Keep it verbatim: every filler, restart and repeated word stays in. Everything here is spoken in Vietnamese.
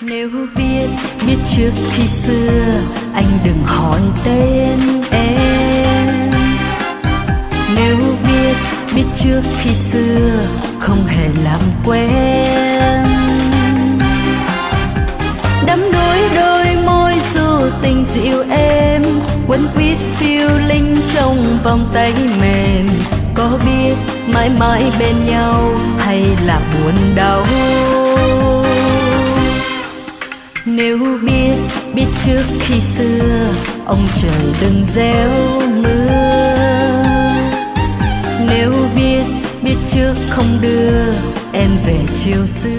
Nếu biết, biết trước khi xưa, anh đừng hỏi tên em. Nếu biết, biết trước khi xưa, không hề làm quen. Đắm đuối đôi môi dù tình dịu êm, quấn quýt phiêu linh trong vòng tay mềm. Có biết mãi mãi bên nhau hay là buồn đau? Nếu biết, biết trước khi xưa, ông trời đừng gieo mưa. Nếu biết, biết trước không đưa em về chiều xưa.